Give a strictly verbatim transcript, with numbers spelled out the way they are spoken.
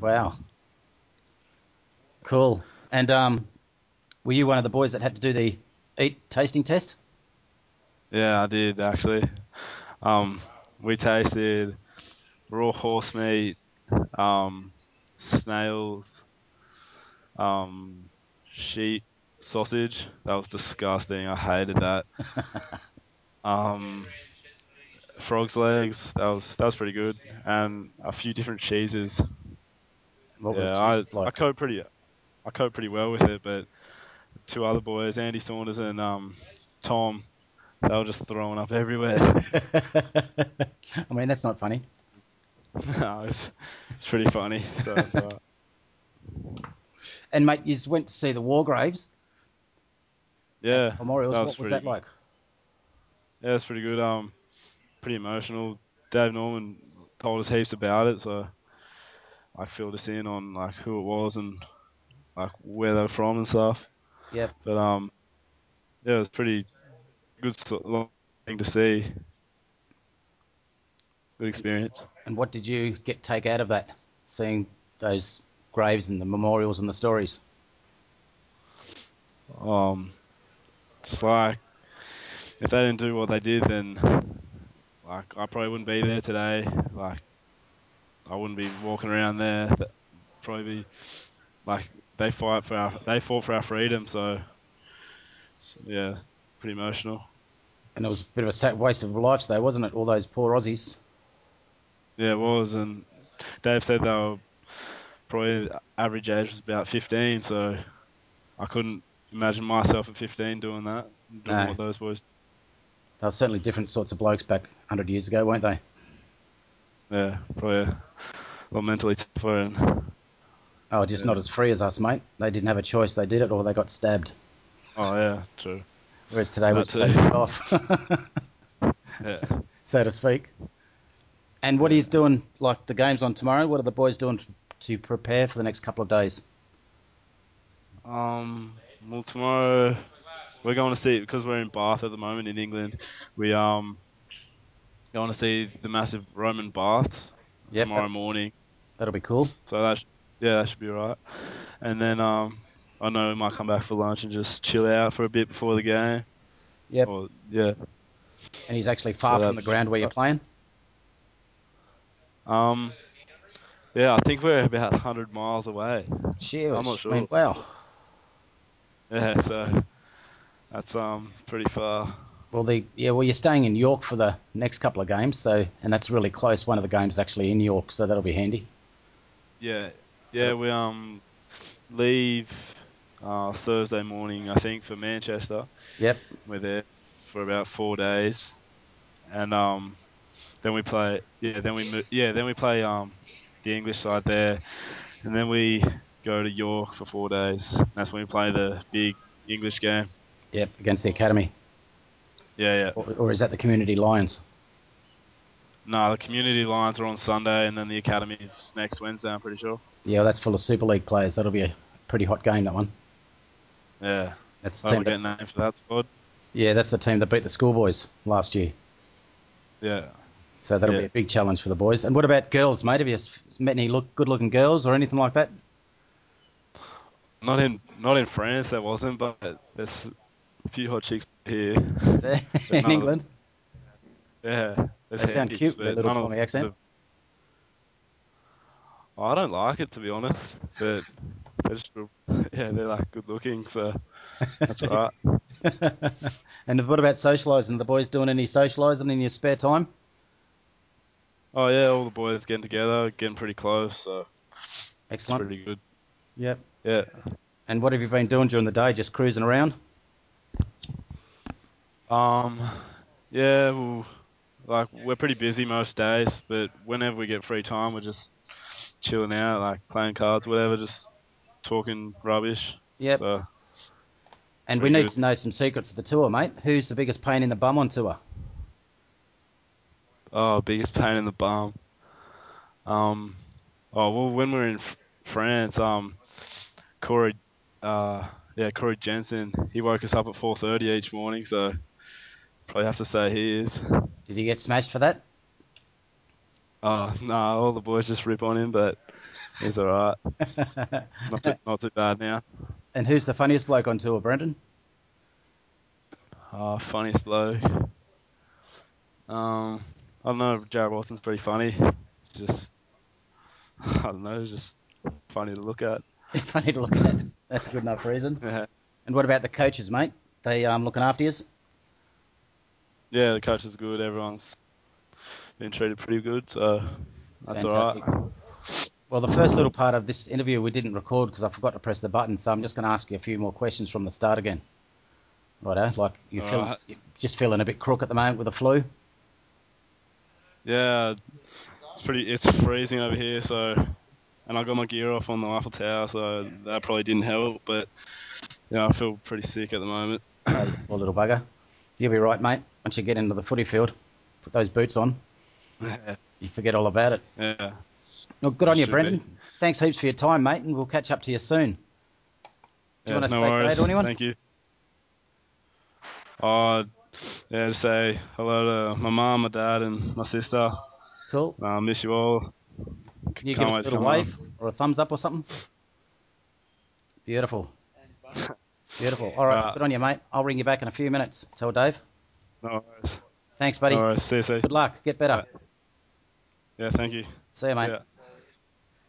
Wow. Cool. And um, were you one of the boys that had to do the eat tasting test? Yeah, I did actually. Um, we tasted raw horse meat, um, snails, um, sheep sausage. That was disgusting. I hated that. Um, frog's legs. That was that was pretty good, and a few different cheeses. What were the Yeah, I cheeses I like? coped pretty I coped pretty well with it, but two other boys, Andy Saunders and um Tom, they were just throwing up everywhere. I mean, that's not funny. No, it's it's pretty funny. So it's alright. And mate, you just went to see the war graves at Yeah, memorials. that was What was pretty that good. like? Yeah, it's pretty good. Um, pretty emotional. Dave Norman told us heaps about it, so I filled us in on like who it was and like where they were from and stuff. Yep. But um, yeah, it was pretty good sort of thing to see. Good And, experience. and what did you get take out of that? Seeing those graves and the memorials and the stories. Um, it's like if they didn't do what they did, then like I probably wouldn't be there today. Like I wouldn't be walking around there. That probably be like they fight for our they fought for our freedom. So yeah, pretty emotional. And it was a bit of a sa- waste of lives, though, wasn't it? All those poor Aussies. Yeah, it was. And Dave said they were probably average age was about fifteen. So I couldn't imagine myself at fifteen doing that, doing No, what those boys. they were certainly different sorts of blokes back one hundred years ago, weren't they? Yeah, probably a lot mentally tougher and Oh, just not yeah. as free as us, mate. They didn't have a choice. They did it, or they got stabbed. Oh yeah, true. Whereas today we That just say too. fuck off, Yeah, so to speak. And what are you yeah. doing, like the game's on tomorrow? What are the boys doing to prepare for the next couple of days? Um, well, tomorrow we're going to see because we're in Bath at the moment in England. We um going to see the massive Roman baths Yep, that, tomorrow morning. that'll be cool. So that sh- yeah, that should be right. And then um, I know we might come back for lunch and just chill out for a bit before the game. Yep. Or yeah, And he's actually so far from the that's ground where you're playing. uh, um yeah. I think we're about one hundred miles away. I'm not Cheers. I mean, sure. wow. Yeah, so that's um pretty far. Well, the yeah, well, you're staying in York for the next couple of games, so and that's really close. One of the games is actually in York, so that'll be handy. Yeah, yeah. That'll, We um leave uh, Thursday morning, I think, for Manchester. yep, We're there for about four days, and um, then we play. Yeah, then we mo- yeah, then we play um the English side there, and then we go to York for four days. That's when we play the big English game. yep, against the academy, Yeah, yeah. or, or is that the community Lions? No, the community lines are on Sunday, and then the academy's next Wednesday. I'm pretty sure. Yeah, well, that's full of Super League players. That'll be a pretty hot game. That one. Yeah, That's the hope team we that. get named for that squad. Yeah, that's the team that beat the Schoolboys last year. Yeah, So that'll be yeah. a big challenge for the boys. And what about girls, mate? Have you s- met any look good-looking girls or anything like that? Not in not in France, there wasn't, but there's a few hot chicks here. Is there But in none of England? them. Yeah, there's They sound heaps, cute with their but little none of Cockney accent. the. I don't like it to be honest, but they're just yeah, they're like good looking, so that's alright. And what about socialising? The boys doing any socialising in your spare time? Oh yeah, all the boys getting together, getting pretty close, so it's Excellent. pretty good. Yep. Yeah. And what have you been doing during the day? Just cruising around? Um. Yeah. Well, like we're pretty busy most days, but whenever we get free time, we're just chilling out, like playing cards, whatever, just talking rubbish. Yep. So And we pretty need good. to know some secrets of the tour, mate. Who's the biggest pain in the bum on tour? Oh, biggest pain in the bum. Um, oh well, when we were in F- France, um, Corey, uh, yeah, Corey Jensen, he woke us up at four thirty each morning, so probably have to say he is. Did you get smashed for that? Oh no, all the boys just rip on him, but He's all right. Not too, not too bad now. And who's the funniest bloke on tour, Brendan? Uh, funniest bloke. Um, I don't know. Jared Watson's pretty funny. He's just, I don't know. He's just funny to look at. Funny to look at. That's a good enough reason. Yeah. And what about the coaches, mate? They um looking after you? Yeah, the coach is good. Everyone's been treated pretty good, so that's Fantastic. all right. Well, the first little part of this interview we didn't record because I forgot to press the button, so I'm just going to ask you a few more questions from the start again. Righto? Like, you All feel right. you're just feeling a bit crook at the moment with the flu? Yeah, it's pretty. It's freezing over here, so and I got my gear off on the Eiffel Tower, so that probably didn't help. But yeah, I feel pretty sick at the moment. Oh, you poor little bugger. You'll be right, mate. Once you get into the footy field, put those boots on, yeah, you forget all about it. yeah, Well, good I on you, should Brendan. be. Thanks heaps for your time, mate, and we'll catch up to you soon. Do you Yeah, want to no say worries. bye to anyone? Thank you. Uh, yeah, just say hello to my mum, my dad, and my sister. Cool. I uh, miss you all. Can you give Can't us a wait to little come wave home. or a thumbs up or something? Beautiful. Beautiful. All right, Alright, good on you, mate. I'll ring you back in a few minutes. Tell Dave. no worries. Thanks, No buddy. worries. See you, see. Good luck. Get better. Right. Yeah, thank you. See you, See mate. ya.